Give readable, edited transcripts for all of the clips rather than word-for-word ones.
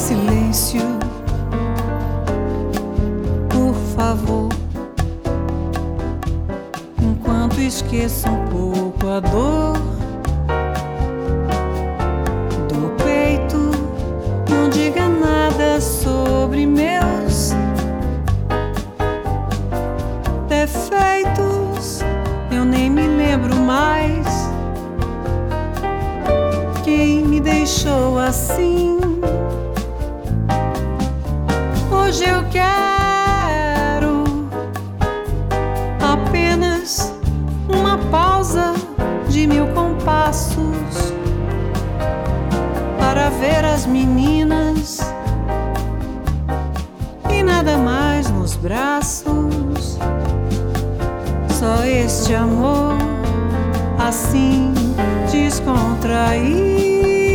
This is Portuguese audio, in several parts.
silêncio, por favor, enquanto esqueça um pouco a dor do peito. Não diga nada sobre meus defeitos, eu nem me lembro mais quem me deixou assim. Hoje eu quero apenas uma pausa de 1000 compassos para ver as meninas e nada mais nos braços. Só este amor assim descontraído.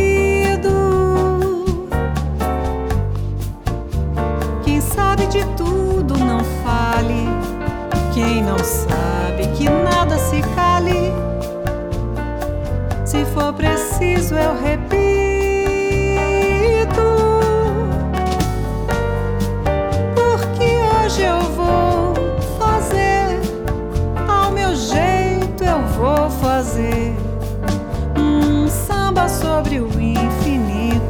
Quem sabe de tudo não fale, quem não sabe que nada se cale. Se for preciso eu repito, porque hoje eu vou fazer ao meu jeito, eu vou fazer um samba sobre o infinito.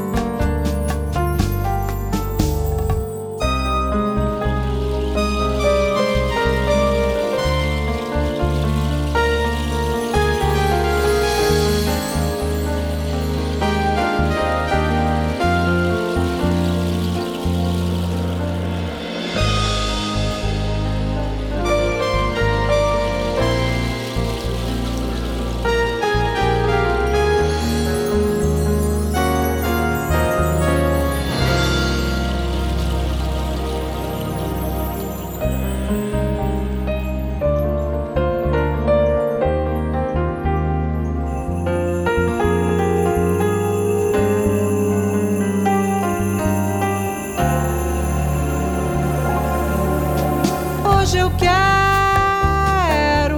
Hoje eu quero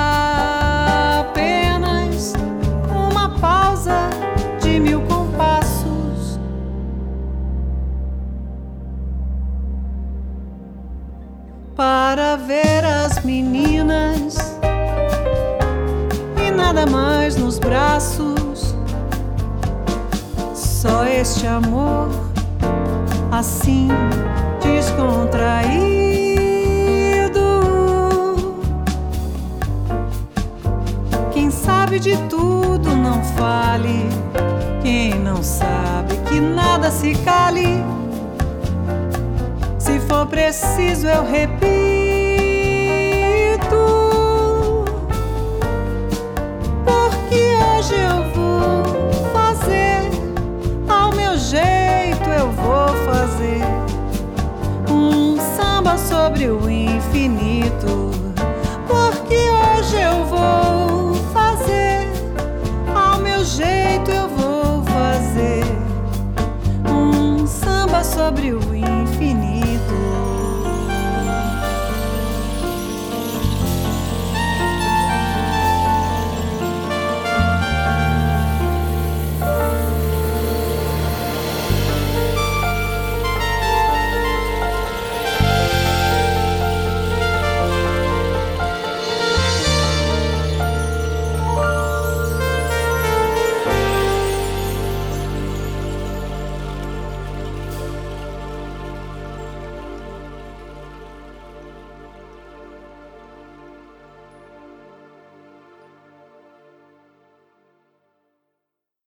apenas uma pausa de 1000 compassos para ver as meninas e nada mais nos braços. Só este amor assim descontraído. Quem sabe de tudo não fale, quem não sabe que nada se cale. Se for preciso eu repito,